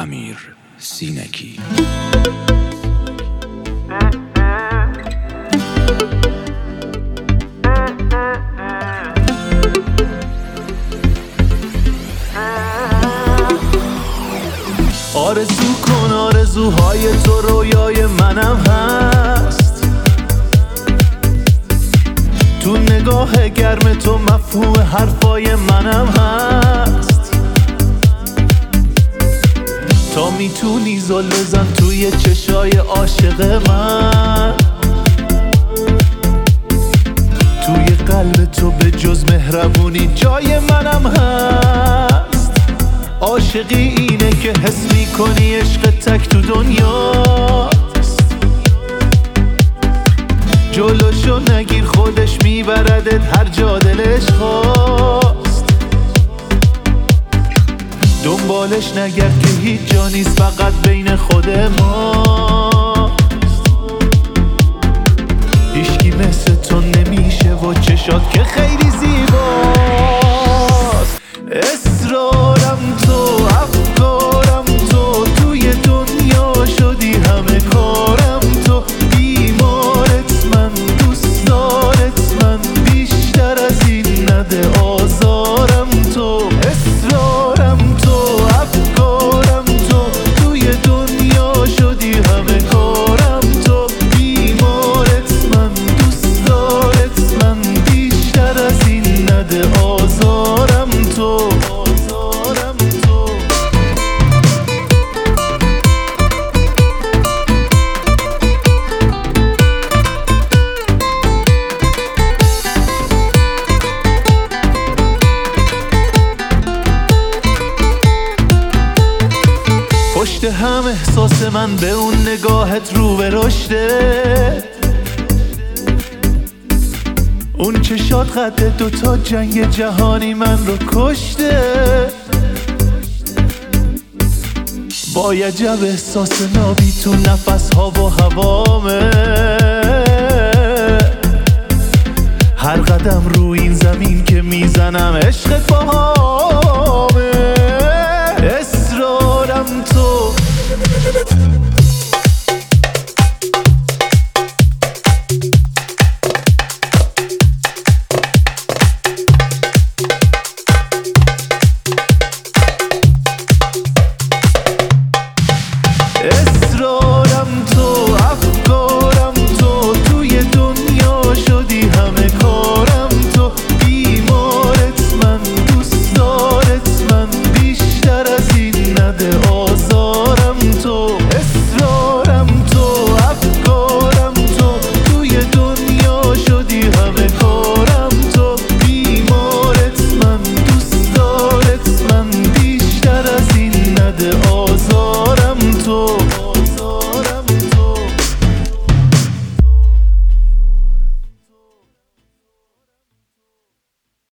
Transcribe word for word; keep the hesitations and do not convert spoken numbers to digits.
امیر سینکی. آرزو کن آرزوهای تو رویای منم هست، تو نگاه گرم تو مفهوم حرفای منم هست. تا میتونی زل بزن توی چشای عاشق من، توی قلب تو به جز مهربونی جای منم هست. عاشقی اینه که حس میکنی عشق تک تو دنیاست، جلوشو نگیر خودش میبردت هر جا دلش خواست. دنبالش نگرد که هیچ جا نیست فقط بین خود ماست. هیچکی مثل تو نمیشه و چشات که خیلی زیباست. اصرارم تو افکارم تو، توی دنیا شدی همه کارم تو. بیمارت من دوست دارت من، بیشتر از این نده آزارم تو. اصرارم تو افکارم تو، توی دنیا شدی همه کارم تو. بیمارت من دوست دارت من، بیشتر از این نده آزارم تو. پشت هم احساس من به اون نگاهت رو به رشده، اون چشات قد دوتا جنگ جهانی من رو کشته. با یه جب احساس نابی تو نفس ها و هوامه، هر قدم رو این زمین که میزنم عشقت باهامه.